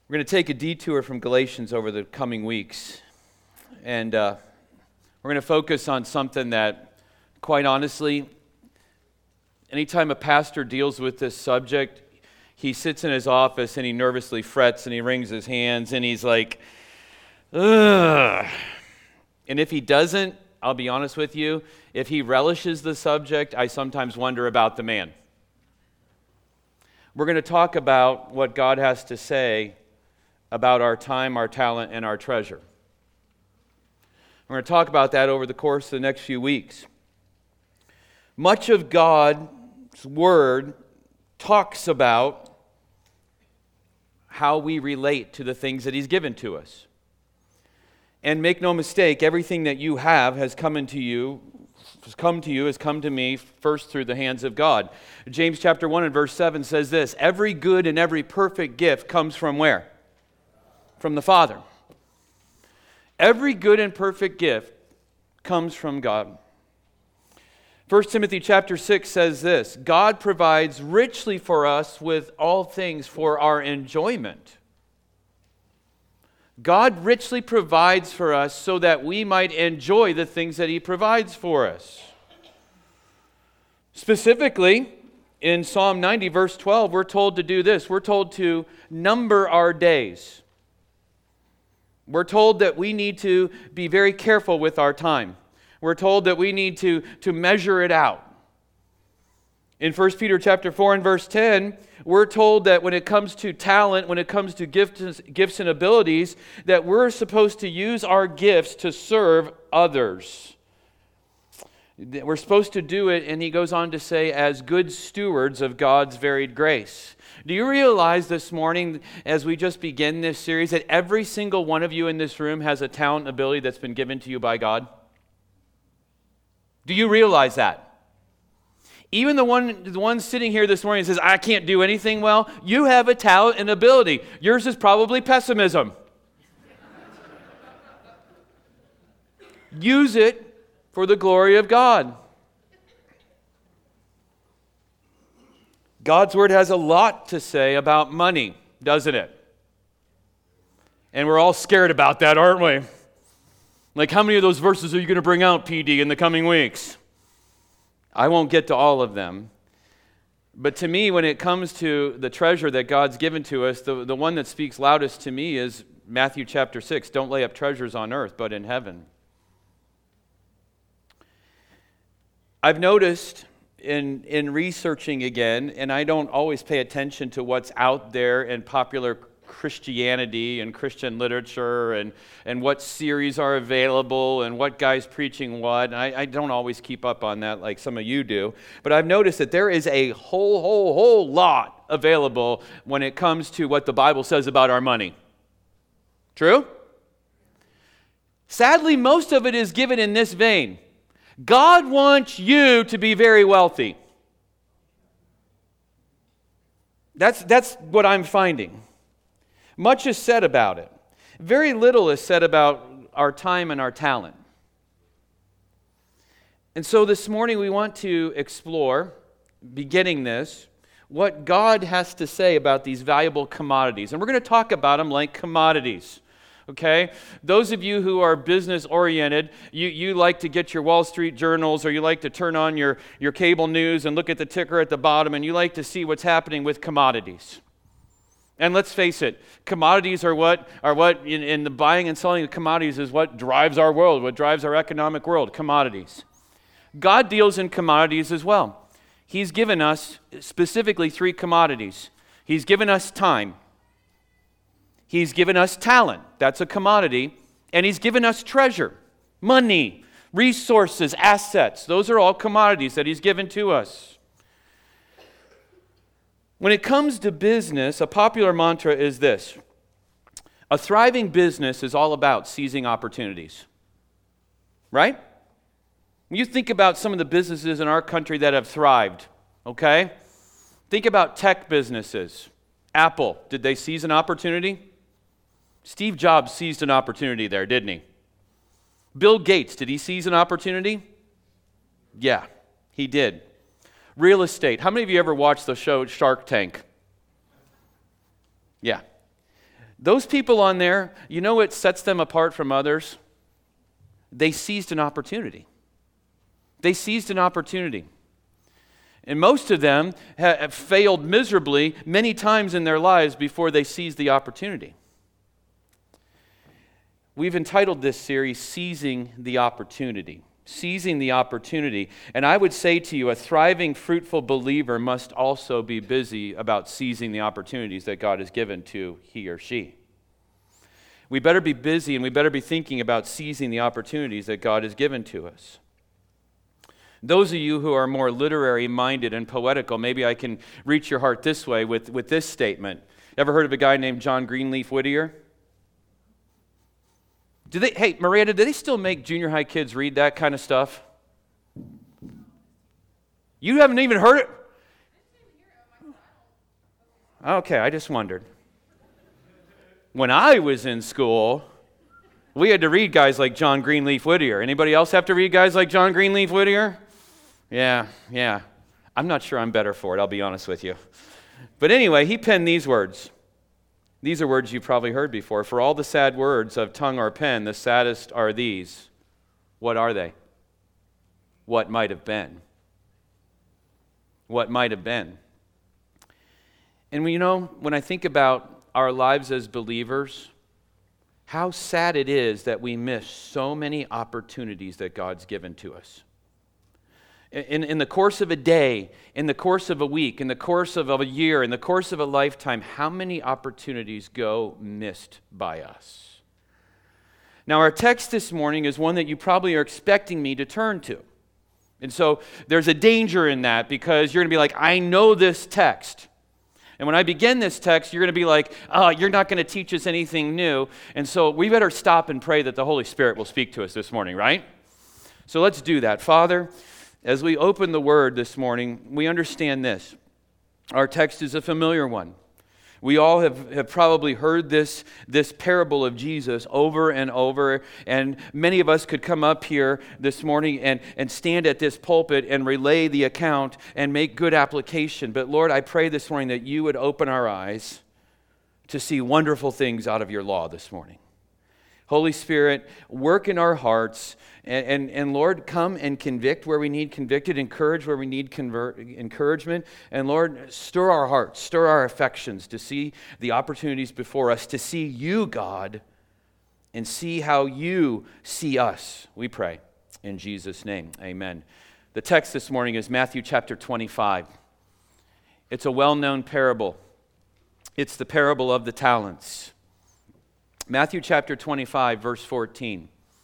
We're going to take a detour from Galatians over the coming weeks, and we're going to focus on something that, quite honestly, anytime a pastor deals with this subject, he sits in his office and he nervously frets and he wrings his hands and he's like, ugh. And if he doesn't, I'll be honest with you, if he relishes the subject, I sometimes wonder about the man. We're going to talk about what God has to say about our time, our talent, and our treasure. We're going to talk about that over the course of the next few weeks. Much of God's Word talks about how we relate to the things that He's given to us. And make no mistake, everything that you have has come to you has come to me first through the hands of God. James chapter 1 and verse 7 says this, every good and every perfect gift comes from where? From the Father. Every good and perfect gift comes from God. 1 Timothy chapter 6 says this, God provides richly for us with all things for our enjoyment. God richly provides for us so that we might enjoy the things that He provides for us. Specifically, in Psalm 90 verse 12, we're told to do this. We're told to number our days. We're told that we need to be very careful with our time. We're told that we need to measure it out. In 1 Peter chapter 4 and verse 10, we're told that when it comes to talent, when it comes to gifts and abilities, that we're supposed to use our gifts to serve others. We're supposed to do it, and he goes on to say, as good stewards of God's varied grace. Do you realize this morning, as we just begin this series, that every single one of you in this room has a talent and ability that's been given to you by God? Do you realize that? Even the one sitting here this morning says, I can't do anything well, you have a talent and ability. Yours is probably pessimism. Use it for the glory of God. God's Word has a lot to say about money, doesn't it? And we're all scared about that, aren't we? Like, how many of those verses are you going to bring out, PD, in the coming weeks? I won't get to all of them. But to me, when it comes to the treasure that God's given to us, the one that speaks loudest to me is Matthew chapter 6. Don't lay up treasures on earth, but in heaven. I've noticed in researching again, and I don't always pay attention to what's out there in popular Christianity and Christian literature and what series are available and what guy's preaching what. And I don't always keep up on that like some of you do. But I've noticed that there is a whole lot available when it comes to what the Bible says about our money. True? Sadly, most of it is given in this vein. God wants you to be very wealthy. That's what I'm finding. Much is said about it. Very little is said about our time and our talent. And so this morning we want to explore, beginning this, what God has to say about these valuable commodities. And we're going to talk about them like commodities. Okay? Those of you who are business oriented, you like to get your Wall Street journals, or you like to turn on your cable news and look at the ticker at the bottom, and you like to see what's happening with commodities. And let's face it, commodities are what in the buying and selling of commodities is what drives our world, what drives our economic world, commodities. God deals in commodities as well. He's given us specifically 3 commodities. He's given us time. He's given us talent. That's a commodity. And He's given us treasure, money, resources, assets. Those are all commodities that He's given to us. When it comes to business, a popular mantra is this. A thriving business is all about seizing opportunities. Right? When you think about some of the businesses in our country that have thrived, okay? Think about tech businesses. Apple, did they seize an opportunity? Steve Jobs seized an opportunity there, didn't he? Bill Gates, did he seize an opportunity? Yeah, he did. Real estate. How many of you ever watched the show Shark Tank? Yeah. Those people on there, you know what sets them apart from others? They seized an opportunity. They seized an opportunity. And most of them have failed miserably many times in their lives before they seized the opportunity. We've entitled this series, Seizing the Opportunity. Seizing the opportunity. And I would say to you, a thriving, fruitful believer must also be busy about seizing the opportunities that God has given to he or she. We better be busy and we better be thinking about seizing the opportunities that God has given to us. Those of you who are more literary minded and poetical, maybe I can reach your heart this way with this statement. Ever heard of a guy named John Greenleaf Whittier? Hey, Miranda, do they still make junior high kids read that kind of stuff? You haven't even heard it? Okay, I just wondered. When I was in school, we had to read guys like John Greenleaf Whittier. Anybody else have to read guys like John Greenleaf Whittier? Yeah. I'm not sure I'm better for it, I'll be honest with you. But anyway, he penned these words. These are words you've probably heard before. For all the sad words of tongue or pen, the saddest are these. What are they? What might have been. What might have been. And when I think about our lives as believers, how sad it is that we miss so many opportunities that God's given to us. In the course of a day, in the course of a week, in the course of a year, in the course of a lifetime, how many opportunities go missed by us? Now, our text this morning is one that you probably are expecting me to turn to. And so there's a danger in that because you're going to be like, I know this text. And when I begin this text, you're going to be like, oh, you're not going to teach us anything new. And so we better stop and pray that the Holy Spirit will speak to us this morning, right? So let's do that. Father, as we open the Word this morning, we understand this. Our text is a familiar one. We all have probably heard this parable of Jesus over and over, and many of us could come up here this morning and stand at this pulpit and relay the account and make good application. But Lord, I pray this morning that you would open our eyes to see wonderful things out of your law this morning. Holy Spirit, work in our hearts, and Lord, come and convict where we need convicted, encourage where we need encouragement, and Lord, stir our hearts, stir our affections to see the opportunities before us, to see you, God, and see how you see us, we pray. In Jesus' name, amen. The text this morning is Matthew chapter 25. It's a well-known parable. It's the parable of the talents. Matthew chapter 25, verse 14.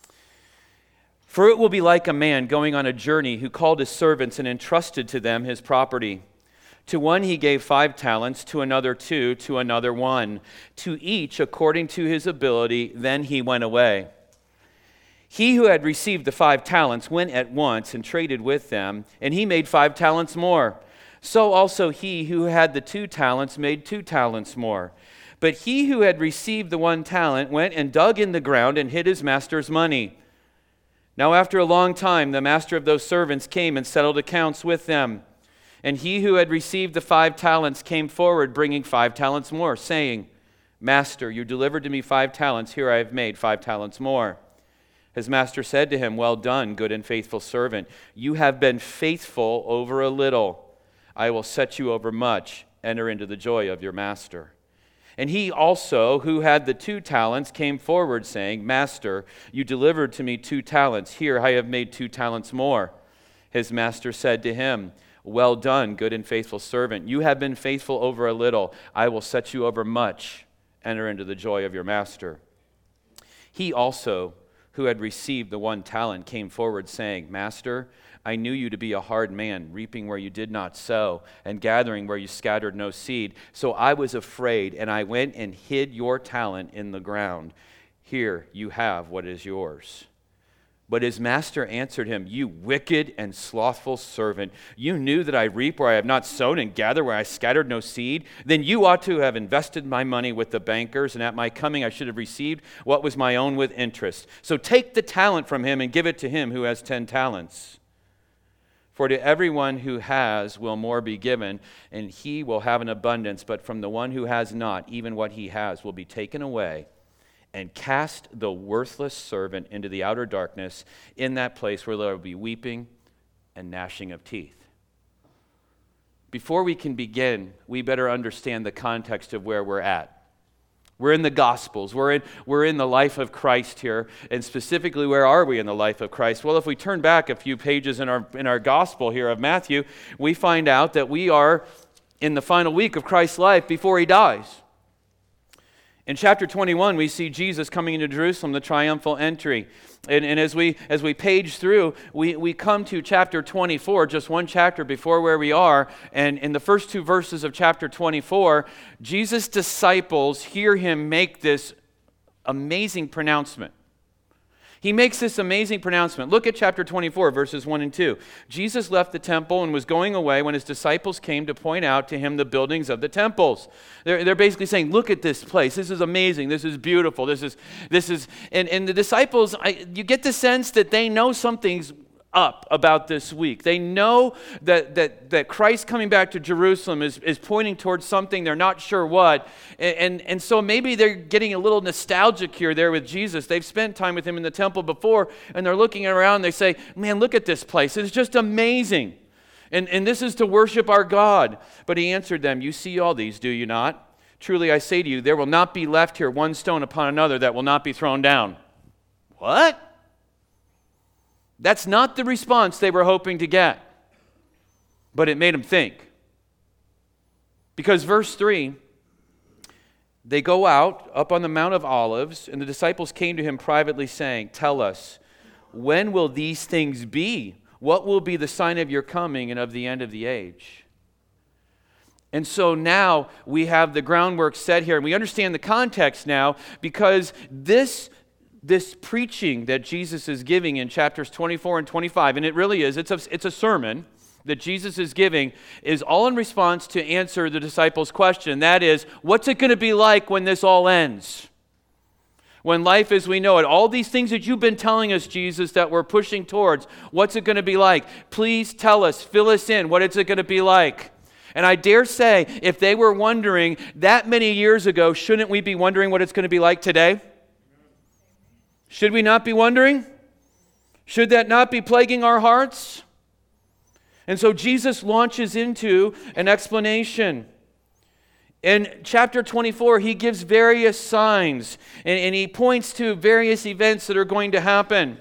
For it will be like a man going on a journey who called his servants and entrusted to them his property. To one he gave 5 talents, to another 2, to another 1, to each according to his ability. Then he went away. He who had received the 5 talents went at once and traded with them, and he made 5 talents more. So also he who had the 2 talents made 2 talents more. But he who had received the 1 talent went and dug in the ground and hid his master's money. Now after a long time, the master of those servants came and settled accounts with them. And he who had received the 5 talents came forward, bringing 5 talents more, saying, Master, you delivered to me 5 talents. Here I have made 5 talents more. His master said to him, Well done, good and faithful servant. You have been faithful over a little. I will set you over much. Enter into the joy of your master. And he also, who had the 2 talents, came forward, saying, Master, you delivered to me 2 talents. Here I have made 2 talents more. His master said to him, Well done, good and faithful servant. You have been faithful over a little. I will set you over much. Enter into the joy of your master. He also, who had received the 1 talent, came forward, saying, Master, I knew you to be a hard man, reaping where you did not sow, and gathering where you scattered no seed. So I was afraid, and I went and hid your talent in the ground. Here you have what is yours. But his master answered him, You wicked and slothful servant, you knew that I reap where I have not sown and gather where I scattered no seed. Then you ought to have invested my money with the bankers, and at my coming I should have received what was my own with interest. So take the talent from him and give it to him who has 10 talents. For to everyone who has will more be given, and he will have an abundance. But from the one who has not, even what he has will be taken away. And cast the worthless servant into the outer darkness, in that place where there will be weeping and gnashing of teeth. Before we can begin, we better understand the context of where we're at. We're in the Gospels. We're in the life of Christ here. And specifically, where are we in the life of Christ? Well, if we turn back a few pages in our Gospel here of Matthew, we find out that we are in the final week of Christ's life before he dies. In chapter 21, we see Jesus coming into Jerusalem, the triumphal entry. And as we page through, we come to chapter 24, just one chapter before where we are. And in the first two verses of chapter 24, Jesus' disciples hear him make this amazing pronouncement. He makes this amazing pronouncement. Look at chapter 24, verses 1 and 2. Jesus left the temple and was going away when his disciples came to point out to him the buildings of the temples. They're basically saying, look at this place. This is amazing. This is beautiful. This is, and the disciples, you get the sense that they know something's up about this week. They know that Christ coming back to Jerusalem is pointing towards something, they're not sure what. And so maybe they're getting a little nostalgic here there with Jesus. They've spent time with him in the temple before, and they're looking around, they say, man, look at this place. It's just amazing. And this is to worship our God. But he answered them, you see all these, do you not? Truly I say to you, there will not be left here one stone upon another that will not be thrown down. What? That's not the response they were hoping to get. But it made them think. Because verse 3, they go out up on the Mount of Olives, and the disciples came to him privately saying, tell us, when will these things be? What will be the sign of your coming and of the end of the age? And so now we have the groundwork set here, and we understand the context now, because this preaching that Jesus is giving in chapters 24 and 25, and it really is, it's a sermon that Jesus is giving, is all in response to answer the disciples' question. That is, what's it going to be like when this all ends? When life as we know it, all these things that you've been telling us, Jesus, that we're pushing towards, what's it going to be like? Please tell us, fill us in, what is it going to be like? And I dare say, if they were wondering that many years ago, shouldn't we be wondering what it's going to be like today? Should we not be wondering? Should that not be plaguing our hearts? And so Jesus launches into an explanation. In chapter 24, he gives various signs, and he points to various events that are going to happen.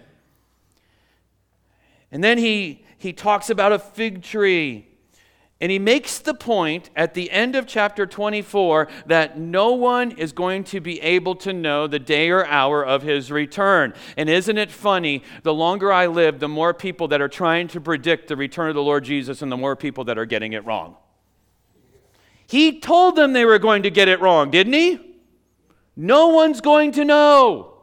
And then he talks about a fig tree. And he makes the point at the end of chapter 24 that no one is going to be able to know the day or hour of his return. And isn't it funny, the longer I live, the more people that are trying to predict the return of the Lord Jesus and the more people that are getting it wrong. He told them they were going to get it wrong, didn't he? No one's going to know.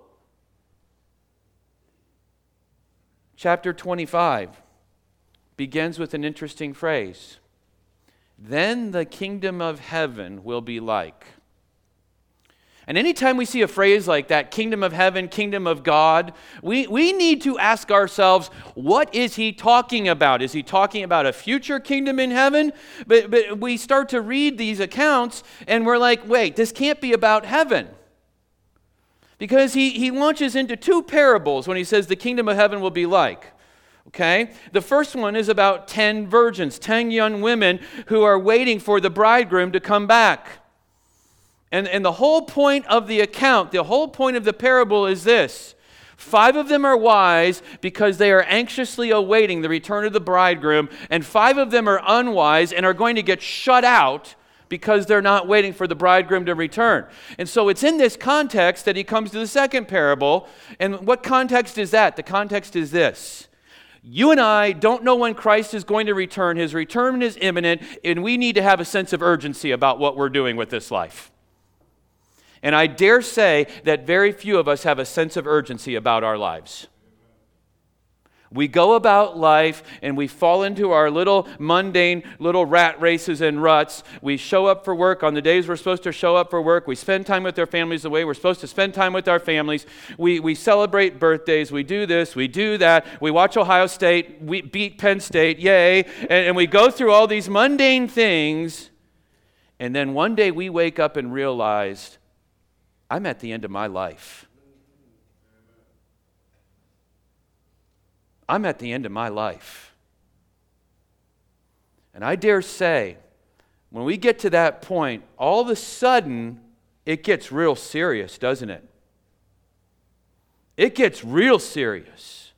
Chapter 25 begins with an interesting phrase. Then the kingdom of heaven will be like. And anytime we see a phrase like that, kingdom of heaven, kingdom of God, we need to ask ourselves, what is he talking about? Is he talking about a future kingdom in heaven? But we start to read these accounts and we're like, wait, this can't be about heaven. Because he launches into two parables when he says the kingdom of heaven will be like. Okay? The first one is about 10 virgins, 10 young women who are waiting for the bridegroom to come back. And the whole point of the account, the whole point of the parable is this. 5 of them are wise because they are anxiously awaiting the return of the bridegroom, and 5 of them are unwise and are going to get shut out because they're not waiting for the bridegroom to return. And so it's in this context that he comes to the second parable. And what context is that? The context is this. You and I don't know when Christ is going to return. His return is imminent, and we need to have a sense of urgency about what we're doing with this life. And I dare say that very few of us have a sense of urgency about our lives. We go about life and we fall into our little mundane little rat races and ruts. We show up for work on the days we're supposed to show up for work. We spend time with our families the way we're supposed to spend time with our families. We celebrate birthdays. We do this. We do that. We watch Ohio State. We beat Penn State. Yay. And we go through all these mundane things. And then one day we wake up and realize, I'm at the end of my life. I'm at the end of my life. And I dare say, when we get to that point, all of a sudden, it gets real serious, doesn't it? It gets real serious.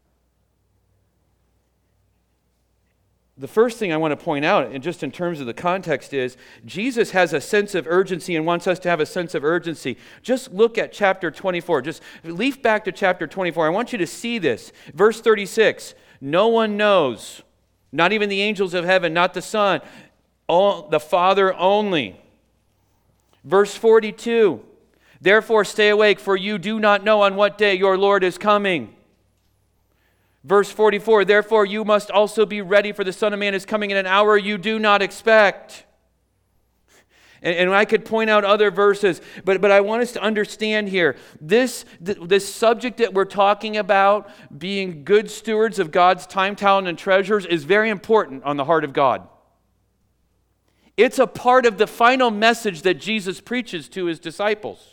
The first thing I want to point out, and just in terms of the context, is Jesus has a sense of urgency and wants us to have a sense of urgency. Just look at chapter 24. Just leaf back to chapter 24. I want you to see this. Verse 36, no one knows, not even the angels of heaven, not the Son, the Father only. Verse 42, therefore stay awake, for you do not know on what day your Lord is coming. Verse 44, therefore you must also be ready, for the Son of Man is coming in an hour you do not expect. And I could point out other verses, but I want us to understand here, this subject that we're talking about, being good stewards of God's time, talent, and treasures, is very important on the heart of God. It's a part of the final message that Jesus preaches to his disciples.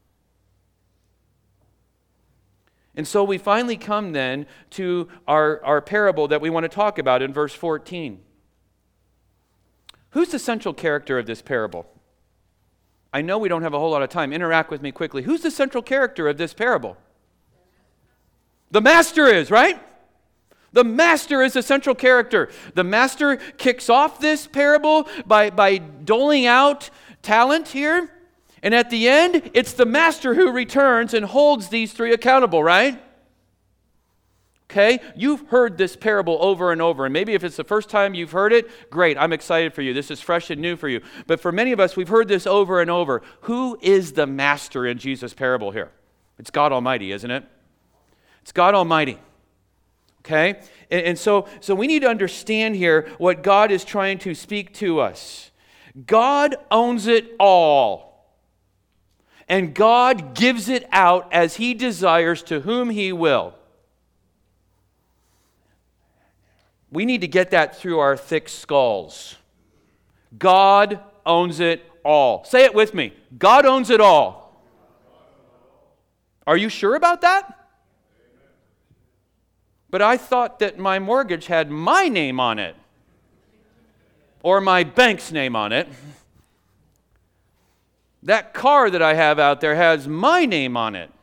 And so we finally come then to our parable that we want to talk about in verse 14. Who's the central character of this parable? I know we don't have a whole lot of time. Interact with me quickly. Who's the central character of this parable? The master is, right? The master is the central character. The master kicks off this parable by doling out talent here. And at the end, it's the master who returns and holds these three accountable, right? Okay? You've heard this parable over and over. And maybe if it's the first time you've heard it, great, I'm excited for you. This is fresh and new for you. But for many of us, we've heard this over and over. Who is the master in Jesus' parable here? It's God Almighty, isn't it? It's God Almighty. Okay? And so we need to understand here what God is trying to speak to us. God owns it all. And God gives it out as he desires to whom he will. We need to get that through our thick skulls. God owns it all. Say it with me. God owns it all. Are you sure about that? But I thought that my mortgage had my name on it. Or my bank's name on it. That car that I have out there has my name on it.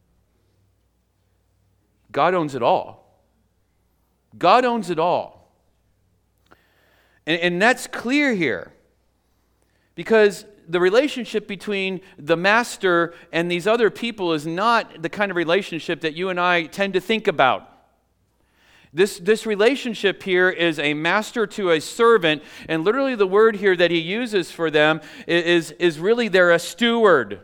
God owns it all. God owns it all. And that's clear here. Because the relationship between the master and these other people is not the kind of relationship that you and I tend to think about. This relationship here is a master to a servant, and literally the word here that he uses for them is really they're a steward.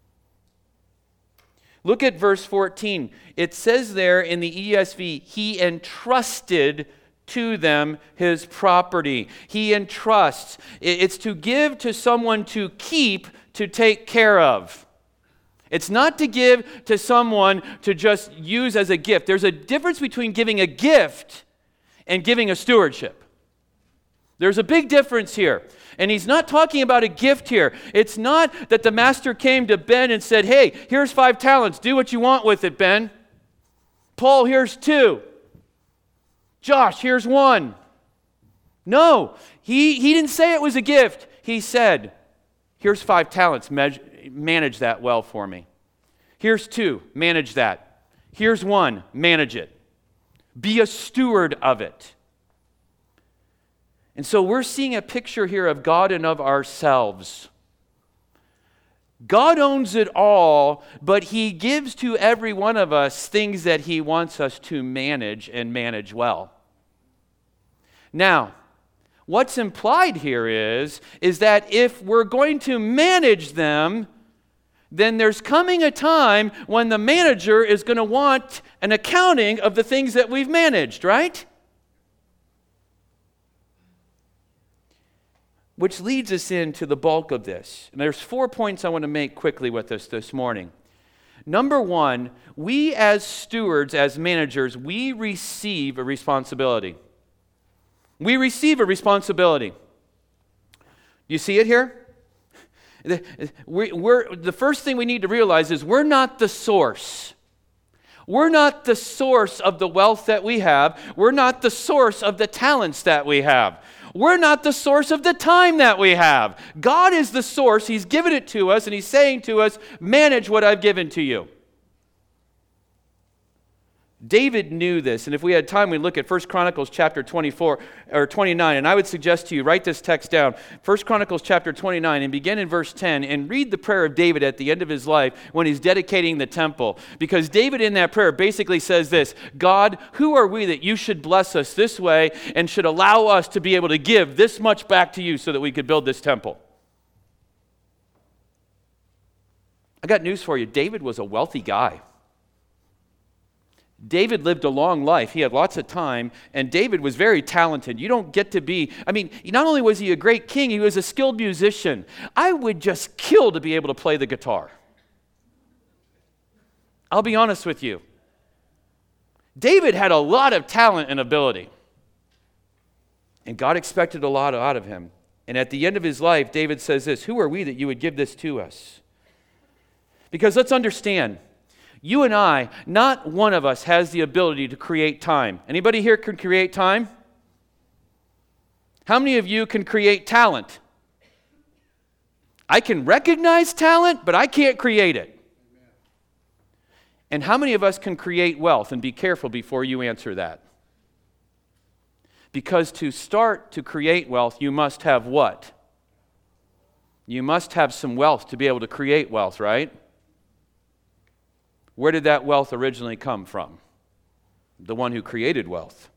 Look at verse 14. It says there in the ESV, he entrusted to them his property. He entrusts. It's to give to someone to keep, to take care of. It's not to give to someone to just use as a gift. There's a difference between giving a gift and giving a stewardship. There's a big difference here. And he's not talking about a gift here. It's not that the master came to Ben and said, hey, here's 5 talents. Do what you want with it, Ben. Paul, here's 2. Josh, here's 1. No, he didn't say it was a gift. He said, here's 5 talents. Manage that well for me. Here's 2. Manage that. Here's 1. Manage it. Be a steward of it. And so we're seeing a picture here of God and of ourselves. God owns it all, but he gives to every one of us things that he wants us to manage and manage well. Now, what's implied here is that if we're going to manage them, then there's coming a time when the manager is going to want an accounting of the things that we've managed, right? Which leads us into the bulk of this. And there's 4 points I want to make quickly with us this morning. Number one, we as stewards, as managers, we receive a responsibility. We receive a responsibility. You see it here? The first thing we need to realize is we're not the source. We're not the source of the wealth that we have. We're not the source of the talents that we have. We're not the source of the time that we have. God is the source. He's given it to us, and He's saying to us, manage what I've given to you. David knew this, and if we had time, we'd look at 1 Chronicles chapter 24 or 29, and I would suggest to you, write this text down, 1 Chronicles chapter 29, and begin in verse 10, and read the prayer of David at the end of his life when he's dedicating the temple. Because David in that prayer basically says this, God, who are we that you should bless us this way and should allow us to be able to give this much back to you so that we could build this temple? I got news for you. David was a wealthy guy. David lived a long life. He had lots of time, and David was very talented. You don't get to be, not only was he a great king, he was a skilled musician. I would just kill to be able to play the guitar. I'll be honest with you. David had a lot of talent and ability, and God expected a lot out of him. And at the end of his life, David says this, who are we that you would give this to us? Because let's understand, you and I, not one of us has the ability to create time. Anybody here can create time? How many of you can create talent? I can recognize talent, but I can't create it. And how many of us can create wealth? And be careful before you answer that. Because to start to create wealth, you must have what? You must have some wealth to be able to create wealth, right? Where did that wealth originally come from? The one who created wealth.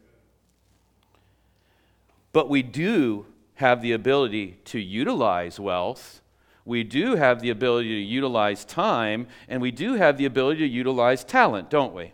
But we do have the ability to utilize wealth. We do have the ability to utilize time, and we do have the ability to utilize talent, don't we?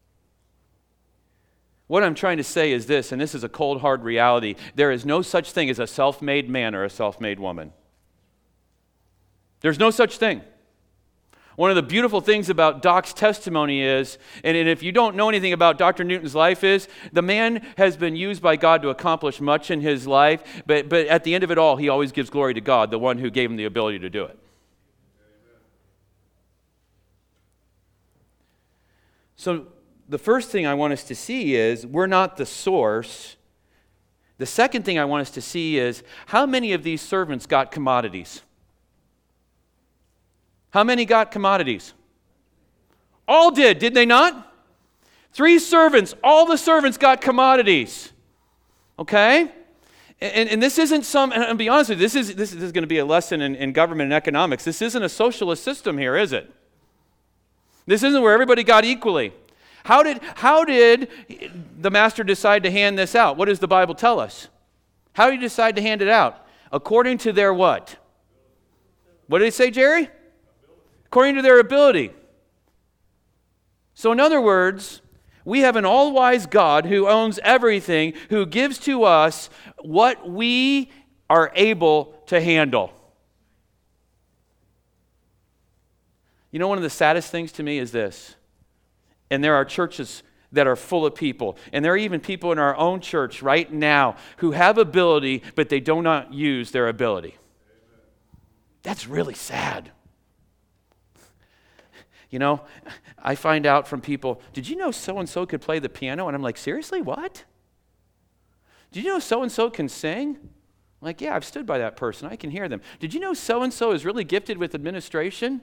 What I'm trying to say is this, and this is a cold, hard reality. There is no such thing as a self-made man or a self-made woman. There's no such thing. One of the beautiful things about Doc's testimony is, and if you don't know anything about Dr. Newton's life is, the man has been used by God to accomplish much in his life, but at the end of it all, he always gives glory to God, the one who gave him the ability to do it. So the first thing I want us to see is, we're not the source. The second thing I want us to see is, how many of these servants got commodities? How many got commodities? All did they not? 3 servants, all the servants got commodities. Okay? And this isn't some, and I'll be honest with you, this is going to be a lesson in government and economics. This isn't a socialist system here, is it? This isn't where everybody got equally. How did the master decide to hand this out? What does the Bible tell us? How did he decide to hand it out? According to their what? What did he say, Jerry? According to their ability. So in other words, we have an all-wise God who owns everything, who gives to us what we are able to handle. You know, one of the saddest things to me is this, and there are churches that are full of people, and there are even people in our own church right now who have ability, but they do not use their ability. That's really sad. You know, I find out from people, did you know so-and-so could play the piano? And I'm like, seriously, what? Did you know so-and-so can sing? I'm like, yeah, I've stood by that person. I can hear them. Did you know so-and-so is really gifted with administration?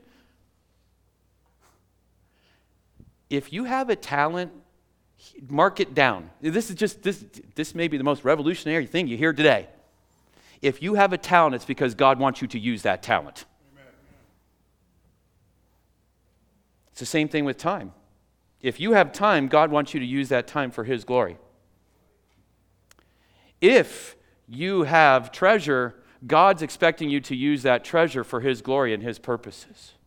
If you have a talent, mark it down. This may be the most revolutionary thing you hear today. If you have a talent, it's because God wants you to use that talent. It's the same thing with time. If you have time, God wants you to use that time for His glory. If you have treasure, God's expecting you to use that treasure for His glory and His purposes.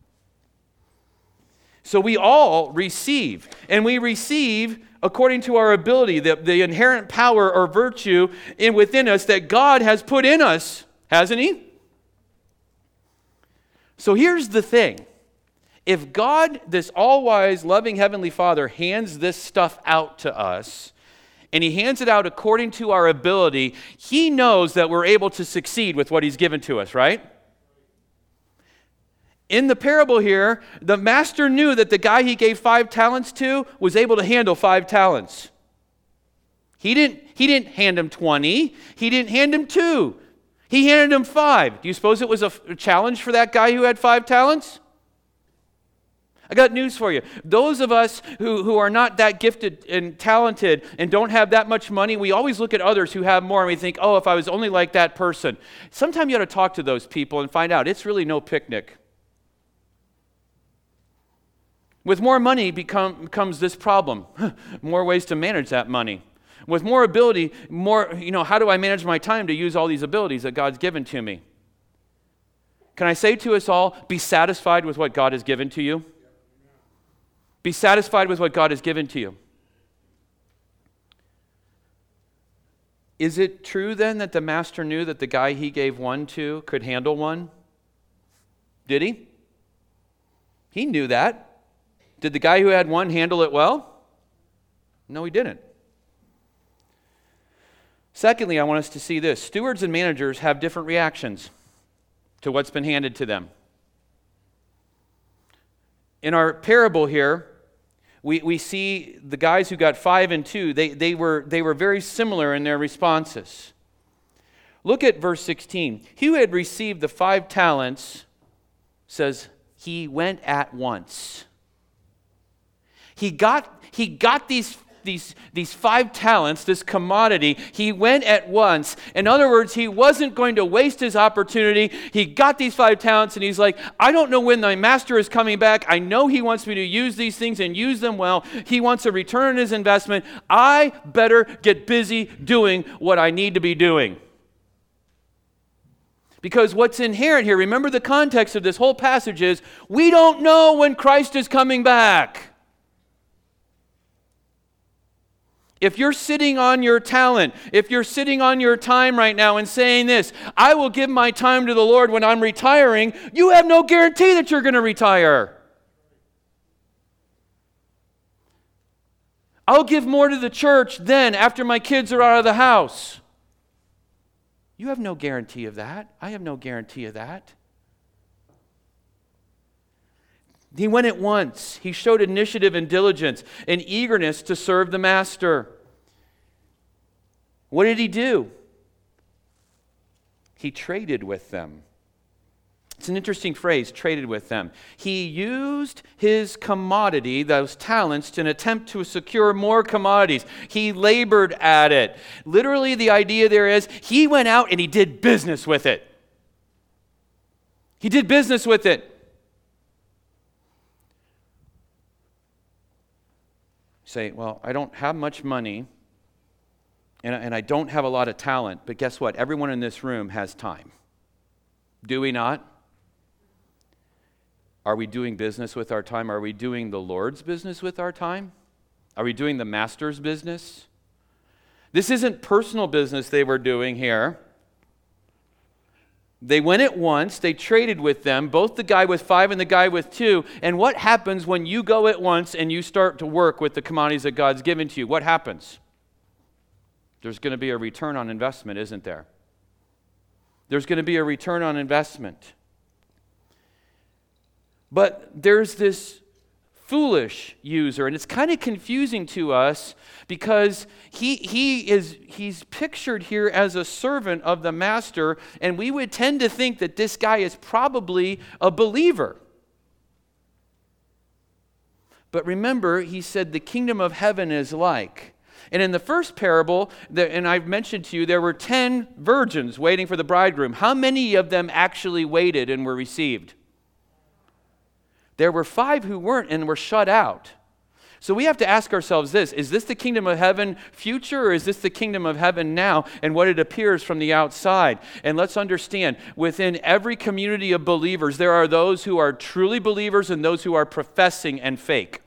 So we all receive, and we receive according to our ability, the inherent power or virtue within us that God has put in us, hasn't He? So here's the thing. If God, this all-wise, loving Heavenly Father, hands this stuff out to us, and He hands it out according to our ability, He knows that we're able to succeed with what He's given to us, right? In the parable here, the master knew that the guy he gave 5 talents to was able to handle 5 talents. He didn't hand him 20. He didn't hand him 2. He handed him 5. Do you suppose it was a challenge for that guy who had 5 talents? I got news for you. Those of us who are not that gifted and talented and don't have that much money, we always look at others who have more and we think, oh, if I was only like that person. Sometimes you ought to talk to those people and find out it's really no picnic. With more money comes this problem. More ways to manage that money. With more ability, how do I manage my time to use all these abilities that God's given to me? Can I say to us all, be satisfied with what God has given to you? Be satisfied with what God has given to you. Is it true then that the master knew that the guy he gave 1 to could handle 1? Did he? He knew that. Did the guy who had 1 handle it well? No, he didn't. Secondly, I want us to see this. Stewards and managers have different reactions to what's been handed to them. In our parable here, we see the guys who got 5 and 2, they were very similar in their responses. Look at verse 16. He who had received the 5 talents says, he went at once. He got these 5 talents, this commodity. He went at once. In other words, he wasn't going to waste his opportunity. He got these 5 talents and he's like, I don't know when my master is coming back. I know he wants me to use these things and use them well. He wants a return on his investment. I better get busy doing what I need to be doing. Because what's inherent here, remember the context of this whole passage is, we don't know when Christ is coming back. If you're sitting on your talent, if you're sitting on your time right now and saying this, I will give my time to the Lord when I'm retiring, you have no guarantee that you're going to retire. I'll give more to the church then after my kids are out of the house. You have no guarantee of that. I have no guarantee of that. He went at once. He showed initiative and diligence and eagerness to serve the master. What did he do? He traded with them. It's an interesting phrase, traded with them. He used his commodity, those talents, in an attempt to secure more commodities. He labored at it. Literally, the idea there is he went out and he did business with it. He did business with it. Say, well, I don't have much money and I don't have a lot of talent, but guess what? Everyone in this room has time. Do we not? Are we doing business with our time? Are we doing the Lord's business with our time? Are we doing the master's business? This isn't personal business they were doing here. They went at once, they traded with them, both the guy with 5 and the guy with 2. And what happens when you go at once and you start to work with the commodities that God's given to you? What happens? There's going to be a return on investment, isn't there? There's going to be a return on investment. But there's this foolish user, and it's kind of confusing to us because he's pictured here as a servant of the master, and we would tend to think that this guy is probably a believer. But remember, he said the kingdom of heaven is like. And in the first parable, and I've mentioned to you, there were 10 virgins waiting for the bridegroom. How many of them actually waited and were received? There were 5 who weren't and were shut out. So we have to ask ourselves this: is this the kingdom of heaven future, or is this the kingdom of heaven now and what it appears from the outside? And let's understand, within every community of believers, there are those who are truly believers and those who are professing and fake.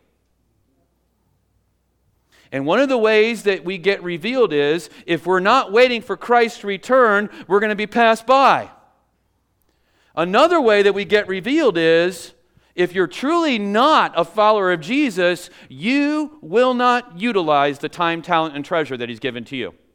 And one of the ways that we get revealed is, if we're not waiting for Christ's return, we're going to be passed by. Another way that we get revealed is, if you're truly not a follower of Jesus, you will not utilize the time, talent, and treasure that He's given to you.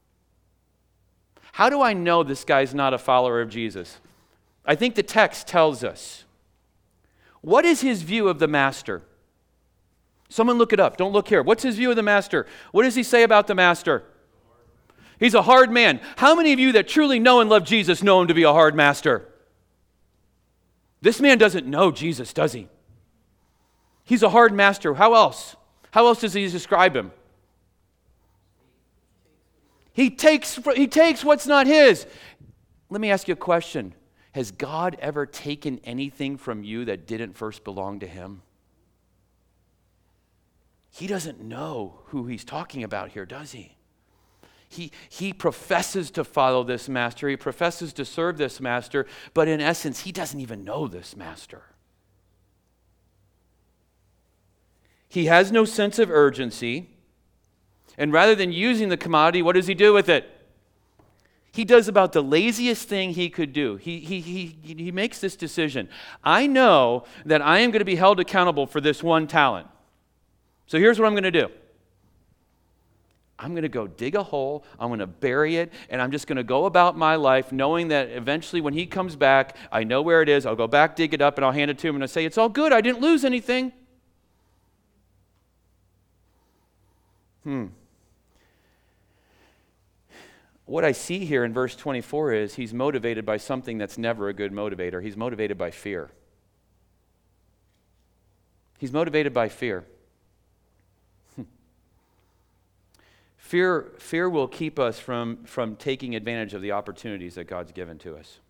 How do I know this guy's not a follower of Jesus? I think the text tells us. What is his view of the master? Someone look it up. Don't look here. What's his view of the master? What does he say about the master? He's a hard man. How many of you that truly know and love Jesus know him to be a hard master? This man doesn't know Jesus, does he? He's a hard master. How else? How else does he describe him? He takes what's not his. Let me ask you a question. Has God ever taken anything from you that didn't first belong to Him? He doesn't know who he's talking about here, does he? He professes to follow this master. He professes to serve this master, but in essence, he doesn't even know this master. He has no sense of urgency, and rather than using the commodity, what does he do with it? He does about the laziest thing he could do. He makes this decision. I know that I am going to be held accountable for this one talent. So here's what I'm going to do. I'm going to go dig a hole, I'm going to bury it, and I'm just going to go about my life knowing that eventually when he comes back, I know where it is. I'll go back, dig it up, and I'll hand it to him, and I'll say, it's all good. I didn't lose anything. What I see here in verse 24 is he's motivated by something that's never a good motivator. He's motivated by fear. He's motivated by fear. Fear will keep us from taking advantage of the opportunities that God's given to us.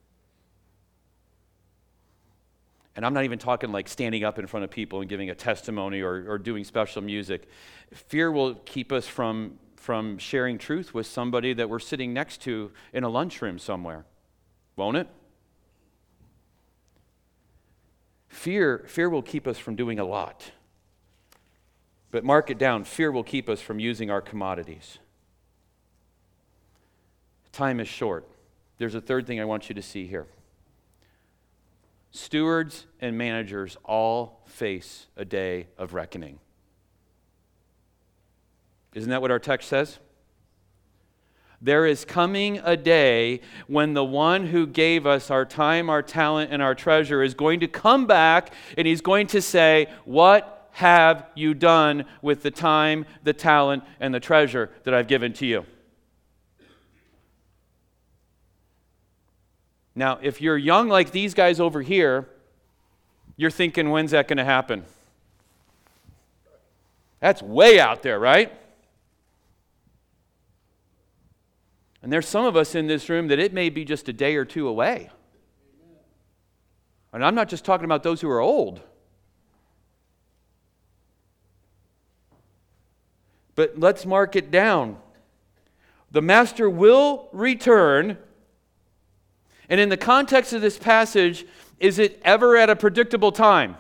And I'm not even talking like standing up in front of people and giving a testimony or doing special music. Fear will keep us from sharing truth with somebody that we're sitting next to in a lunchroom somewhere. Won't it? Fear will keep us from doing a lot. But mark it down, fear will keep us from using our commodities. Time is short. There's a third thing I want you to see here. Stewards and managers all face a day of reckoning. Isn't that what our text says? There is coming a day when the one who gave us our time, our talent, and our treasure is going to come back and he's going to say, what have you done with the time, the talent, and the treasure that I've given to you? Now, if you're young like these guys over here, you're thinking, when's that going to happen? That's way out there, right? And there's some of us in this room that it may be just a day or two away. And I'm not just talking about those who are old. But let's mark it down. The master will return. And in the context of this passage, is it ever at a predictable time?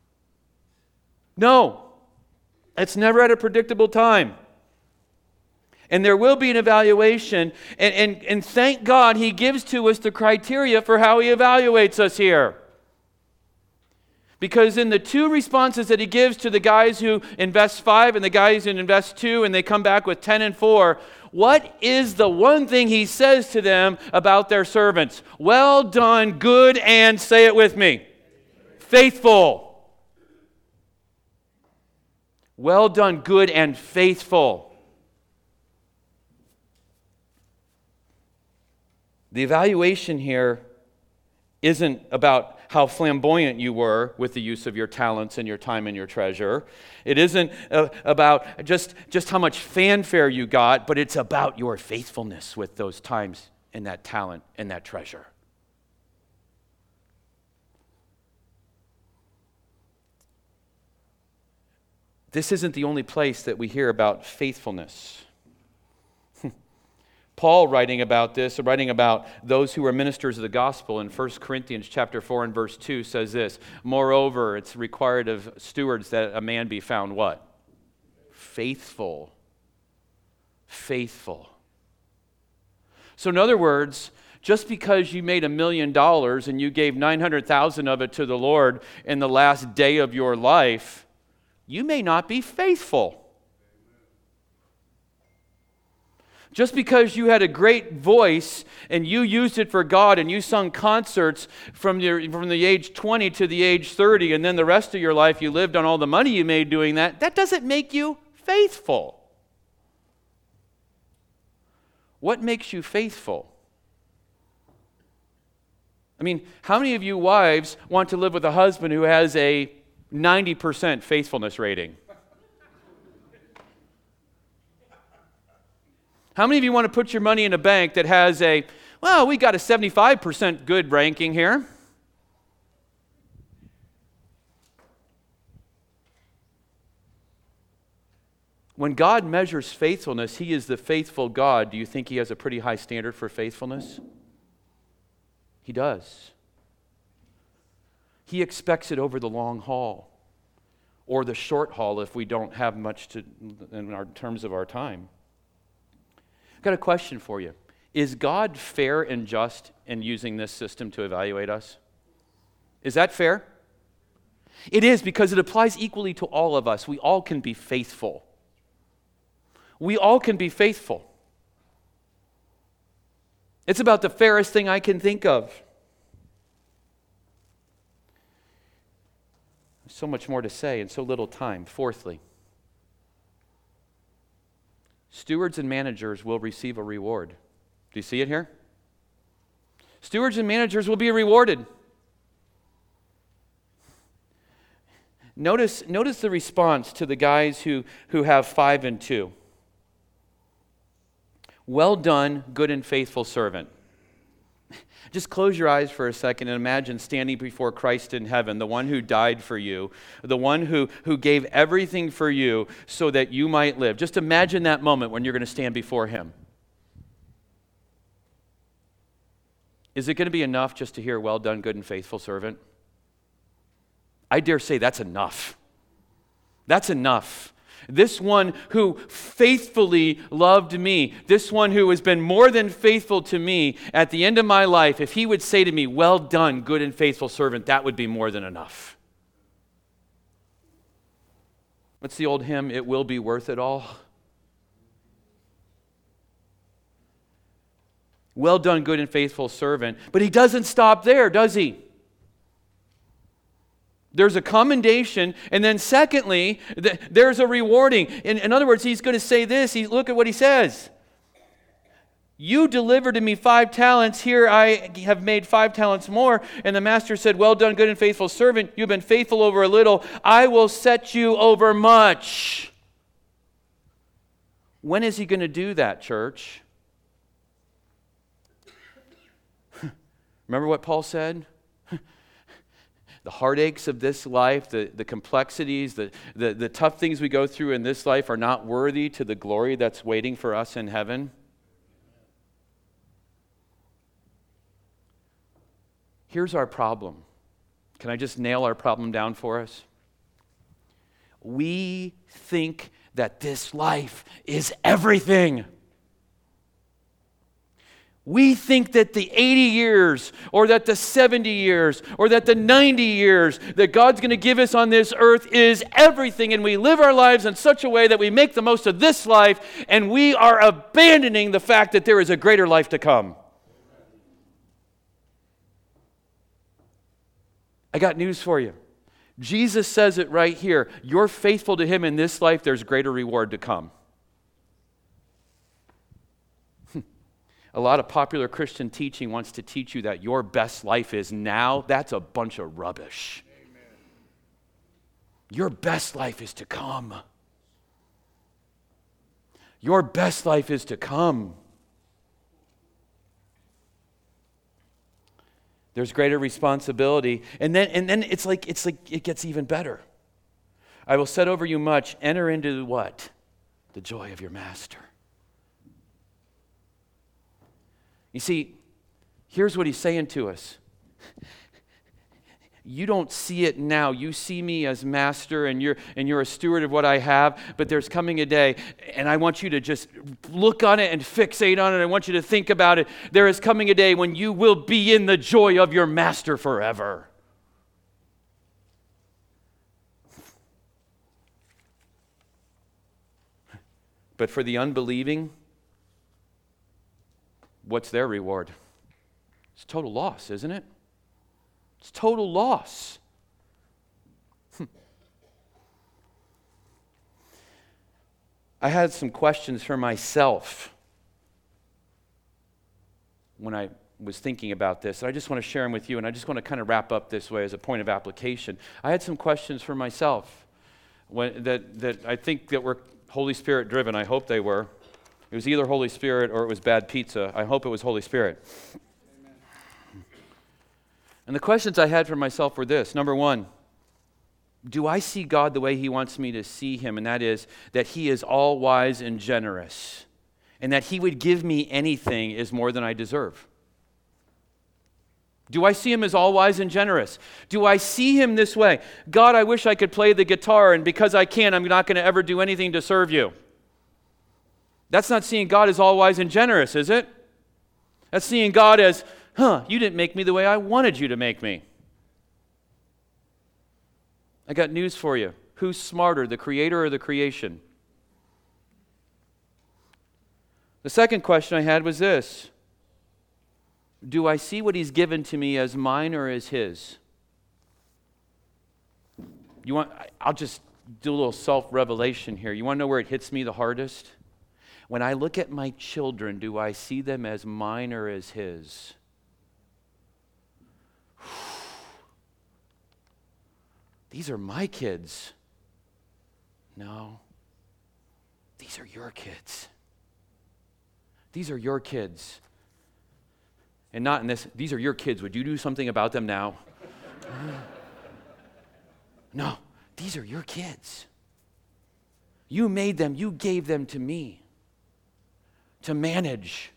No. It's never at a predictable time. And there will be an evaluation. And thank God He gives to us the criteria for how He evaluates us here. Because in the two responses that He gives to the guys who invest 5 and the guys who invest 2 and they come back with 10 and 4, what is the one thing He says to them about their servants? Well done, good, and say it with me, faithful. Well done, good, and faithful. The evaluation here isn't about how flamboyant you were with the use of your talents and your time and your treasure. It isn't about just how much fanfare you got, but it's about your faithfulness with those times and that talent and that treasure. This isn't the only place that we hear about faithfulness. Paul writing about this, writing about those who are ministers of the gospel in 1 Corinthians chapter 4 and verse 2 says this, moreover, it's required of stewards that a man be found what? Faithful. Faithful. So in other words, just because you made $1 million and you gave 900,000 of it to the Lord in the last day of your life, you may not be faithful. Just because you had a great voice and you used it for God and you sung concerts from the age 20 to the age 30 and then the rest of your life you lived on all the money you made doing that, that doesn't make you faithful. What makes you faithful? I mean, how many of you wives want to live with a husband who has a 90% faithfulness rating? How many of you want to put your money in a bank that has we got a 75% good ranking here? When God measures faithfulness, He is the faithful God. Do you think He has a pretty high standard for faithfulness? He does. He expects it over the long haul or the short haul if we don't have much in terms of our time. I've got a question for you. Is God fair and just in using this system to evaluate us? Is that fair? It is, because it applies equally to all of us. We all can be faithful. We all can be faithful. It's about the fairest thing I can think of. There's so much more to say in so little time. Fourthly, stewards and managers will receive a reward. Do you see it here? Stewards and managers will be rewarded. Notice the response to the guys who have 5 and 2. Well done, good and faithful servant. Just close your eyes for a second and imagine standing before Christ in heaven, the one who died for you, the one who gave everything for you so that you might live. Just imagine that moment when you're going to stand before Him. Is it going to be enough just to hear, well done, good and faithful servant? I dare say that's enough. That's enough. This one who faithfully loved me, this one who has been more than faithful to me at the end of my life, if he would say to me, well done, good and faithful servant, that would be more than enough. What's the old hymn? It will be worth it all. Well done, good and faithful servant. But he doesn't stop there, does he? There's a commendation, and then secondly, there's a rewarding. In other words, he's going to say this. Look at what he says. You delivered to me 5 talents. Here I have made 5 talents more. And the master said, well done, good and faithful servant. You've been faithful over a little. I will set you over much. When is he going to do that, church? Remember what Paul said? The heartaches of this life, the complexities, the tough things we go through in this life are not worthy to the glory that's waiting for us in heaven. Here's our problem. Can I just nail our problem down for us? We think that this life is everything. We think that the 80 years or that the 70 years or that the 90 years that God's going to give us on this earth is everything, and we live our lives in such a way that we make the most of this life, and we are abandoning the fact that there is a greater life to come. I got news for you. Jesus says it right here. You're faithful to Him in this life, there's greater reward to come. A lot of popular Christian teaching wants to teach you that your best life is now. That's a bunch of rubbish. Amen. Your best life is to come. Your best life is to come. There's greater responsibility. And then it's like it gets even better. I will set over you much. Enter into what? The joy of your master. You see, here's what he's saying to us. You don't see it now. You see me as master, and you're a steward of what I have, but there's coming a day, and I want you to just look on it and fixate on it. I want you to think about it. There is coming a day when you will be in the joy of your master forever. But for the unbelieving, what's their reward? It's total loss, isn't it? It's total loss. I had some questions for myself when I was thinking about this. And I just want to share them with you, and I just want to kind of wrap up this way as a point of application. I had some questions for myself that I think that were Holy Spirit driven. I hope they were. It was either Holy Spirit or it was bad pizza. I hope it was Holy Spirit. And the questions I had for myself were this. Number one, do I see God the way He wants me to see Him? And that is that He is all wise and generous. And that He would give me anything is more than I deserve. Do I see Him as all wise and generous? Do I see Him this way? God, I wish I could play the guitar, and because I can't, I'm not going to ever do anything to serve you. That's not seeing God as all wise and generous, is it? That's seeing God as, you didn't make me the way I wanted you to make me. I got news for you. Who's smarter, the Creator or the creation? The second question I had was this. Do I see what He's given to me as mine or as His? I'll just do a little self-revelation here. You want to know where it hits me the hardest? When I look at my children, do I see them as mine or as His? These are my kids. No. These are your kids. These are your kids. And not in this, these are your kids. Would you do something about them now? No, these are your kids. You made them, you gave them to me to manage.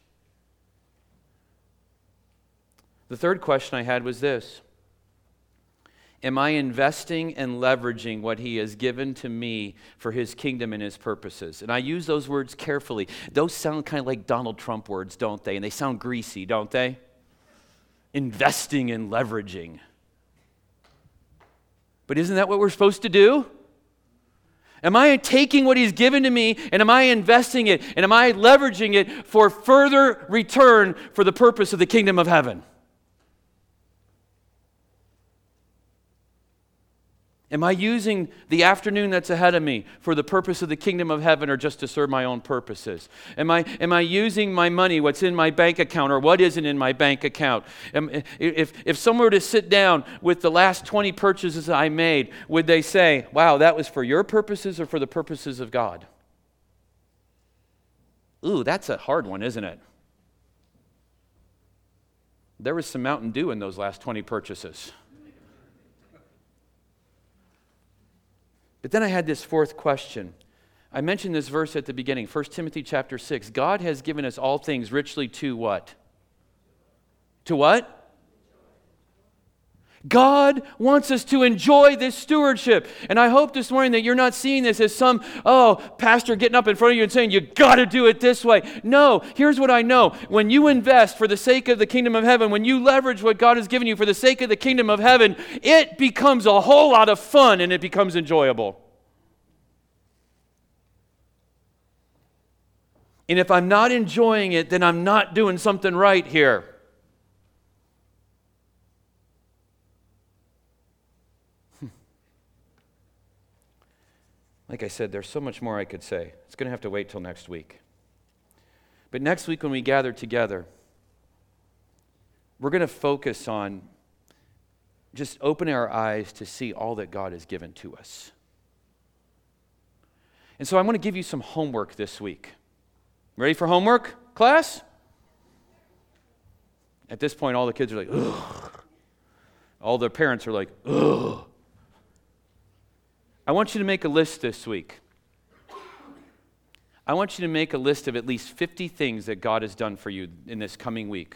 The third question I had was this. Am I investing and leveraging what He has given to me for His kingdom and His purposes? And I use those words carefully. Those sound kind of like Donald Trump words, don't they? And they sound greasy, don't they? Investing and leveraging. But isn't that what we're supposed to do? Am I taking what He's given to me and am I investing it and am I leveraging it for further return for the purpose of the kingdom of heaven? Am I using the afternoon that's ahead of me for the purpose of the kingdom of heaven or just to serve my own purposes? Am I using my money, what's in my bank account or what isn't in my bank account? If someone were to sit down with the last 20 purchases I made, would they say, wow, that was for your purposes or for the purposes of God? Ooh, that's a hard one, isn't it? There was some Mountain Dew in those last 20 purchases. But then I had this fourth question. I mentioned this verse at the beginning, 1 Timothy chapter 6. God has given us all things richly to what? To what? God wants us to enjoy this stewardship. And I hope this morning that you're not seeing this as some, pastor getting up in front of you and saying, you got to do it this way. No, here's what I know. When you invest for the sake of the kingdom of heaven, when you leverage what God has given you for the sake of the kingdom of heaven, it becomes a whole lot of fun and it becomes enjoyable. And if I'm not enjoying it, then I'm not doing something right here. Like I said, there's so much more I could say. It's going to have to wait till next week. But next week when we gather together, we're going to focus on just opening our eyes to see all that God has given to us. And so I want to give you some homework this week. Ready for homework, class? At this point, all the kids are like, ugh. All their parents are like, ugh. I want you to make a list this week. I want you to make a list of at least 50 things that God has done for you in this coming week.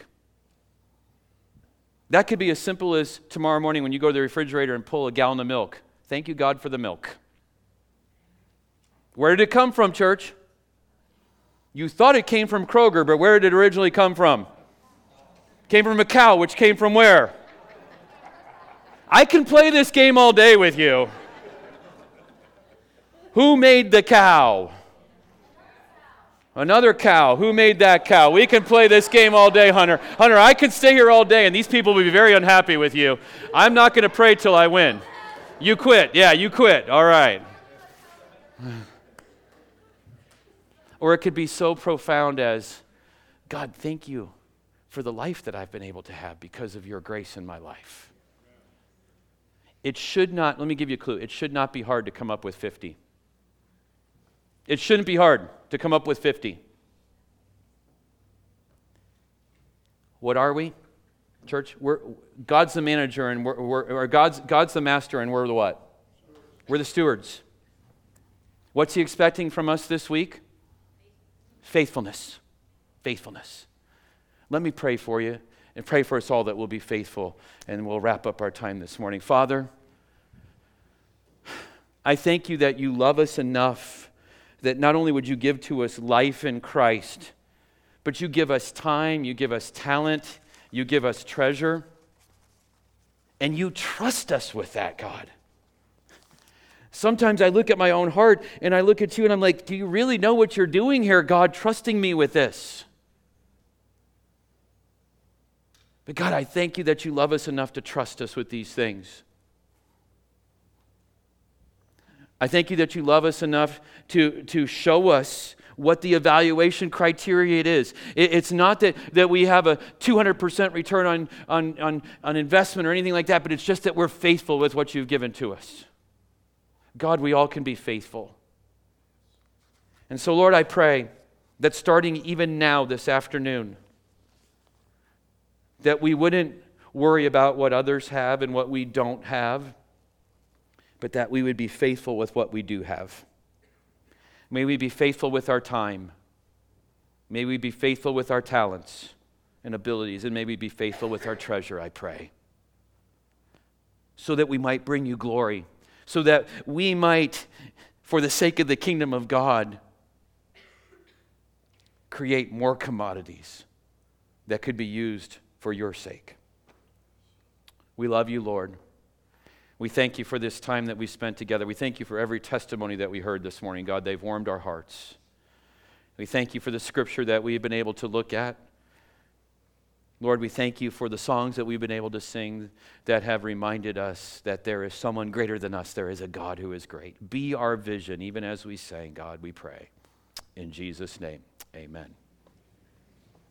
That could be as simple as tomorrow morning when you go to the refrigerator and pull a gallon of milk. Thank you, God, for the milk. Where did it come from, church? You thought it came from Kroger, but where did it originally come from? It came from a cow, which came from where? I can play this game all day with you. Who made the cow? Another cow. Who made that cow? We can play this game all day, Hunter. Hunter, I could stay here all day, and these people will be very unhappy with you. I'm not going to pray till I win. You quit. Yeah, you quit. All right. Or it could be so profound as, God, thank you for the life that I've been able to have because of your grace in my life. It should not, let me give you a clue, it should not be hard to come up with 50. It shouldn't be hard to come up with 50. What are we, church? God's the manager, and God's the master, and we're the what? We're the stewards. What's he expecting from us this week? Faithfulness. Faithfulness. Let me pray for you and pray for us all that we'll be faithful, and we'll wrap up our time this morning. Father, I thank you that you love us enough that not only would you give to us life in Christ, but you give us time, you give us talent, you give us treasure, and you trust us with that, God. Sometimes I look at my own heart and I look at you and I'm like, do you really know what you're doing here, God, trusting me with this? But God, I thank you that you love us enough to trust us with these things. I thank you that you love us enough to show us what the evaluation criteria it is. It's not that we have a 200% return on investment or anything like that, but it's just that we're faithful with what you've given to us. God, we all can be faithful. And so, Lord, I pray that starting even now this afternoon, that we wouldn't worry about what others have and what we don't have, but that we would be faithful with what we do have. May we be faithful with our time. May we be faithful with our talents and abilities, and may we be faithful with our treasure, I pray, so that we might bring you glory, so that we might, for the sake of the kingdom of God, create more commodities that could be used for your sake. We love you, Lord. We thank you for this time that we spent together. We thank you for every testimony that we heard this morning. God, they've warmed our hearts. We thank you for the scripture that we've been able to look at. Lord, we thank you for the songs that we've been able to sing that have reminded us that there is someone greater than us. There is a God who is great. Be our vision, even as we sang, God, we pray. In Jesus' name, amen.